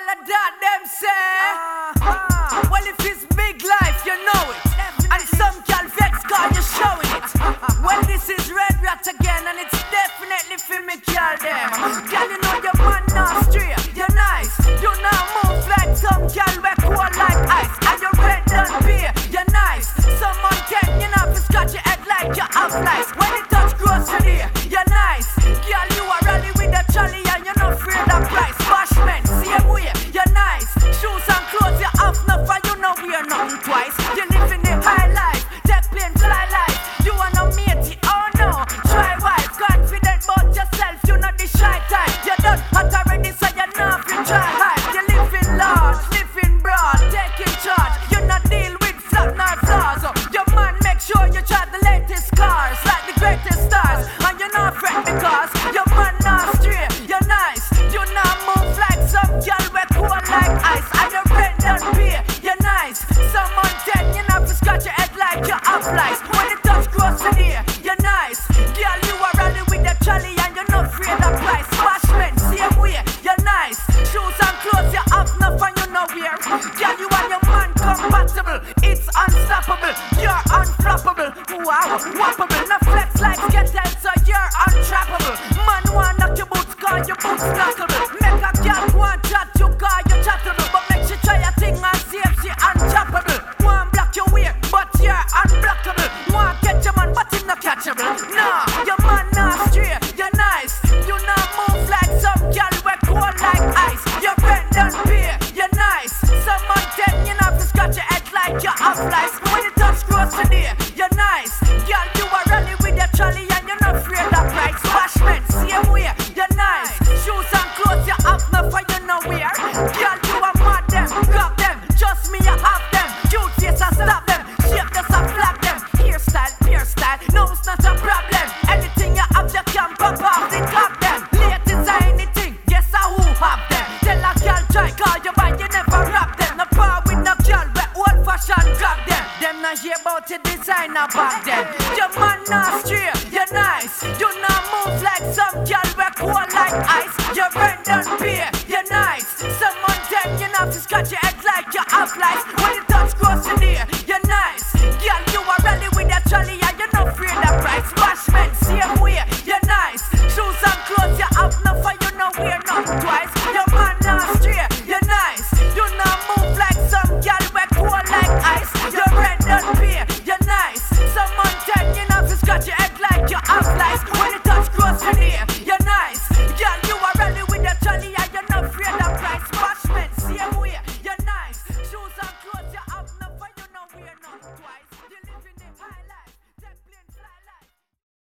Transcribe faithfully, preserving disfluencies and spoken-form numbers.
of that them say. Uh-huh. Well, if it's big life, you know it. Definitely. And some gal vex cause you're showing it. Well, this is Red Rat again, and it's definitely for me, gal them. Gal, you know your man not straight. You're nice. You now move like some gal we cool like ice. And you're red and beer. You're nice. Someone can you know to scratch your head like you have lice. When it touch grocery, you're nice. Gal, you are rally with a trolley and you're not afraid of price. Bashman, same way. You're nice. Shoes and clothes you have enough and you know we're nothing twice. You live in the high life. Take plane, fly life. You are no matey, oh no. Try wife, confident about yourself. You're not the shy type. You're done hot already, so you're not free try hype. You live in large, live in broad, taking charge. You not deal with flat nor flaws. Your man make sure you try the latest cars, like the greatest stars. And you're not fret because your man not straight. You're nice. You not move like some girl we cool like ice. And you're red and beer. You're nice. Someone ten, you not to scratch your head like you have lice. When it touch grocery, you're nice. Girl, you are rally with the trolley and you're not afraid of price. Bashman, same way. You're nice. Shoes and clothes you have enough and you know where. Girl, you and your man compatible. It's unstoppable. You're unflappable. Wow, whoppable. No flex like kettle, so you're untrappable. Man want knock your boots, call your boots knockable. Make a girl want chat, you call you chattable. But make she try a thing and see if she unchappable. Want block your way, but you're unblockable. Want catch your man, but him not catchable. Nah, your man not straight. You're nice. You not move like some girl we cool like ice. You're red and beer. You're nice. Someone ten, you not to scratch your head like you have lice. When you touch grocery, you're nice. Girl, you are rally with your trolley and you're not afraid of price. Bashman, same way. You're nice. Shoes and clothes you have enough and you know where. Girl, you are mad them, grab them. Just me, you have them. Cute face, I stop them. Shape just a flap them. Hairstyle, peer style, no, it's not a problem. Anything you have, you can pop off the top them. Latest or anything, yes, I who have them. Tell a girl try, call you by, you never rap them. No power with no girl, we old fashioned grab them. Them not hear about your designer back then. Your man not straight, you're nice. You not move like some girl we cool like ice. You're red and beer, you're nice. Someone tell you not to scratch your head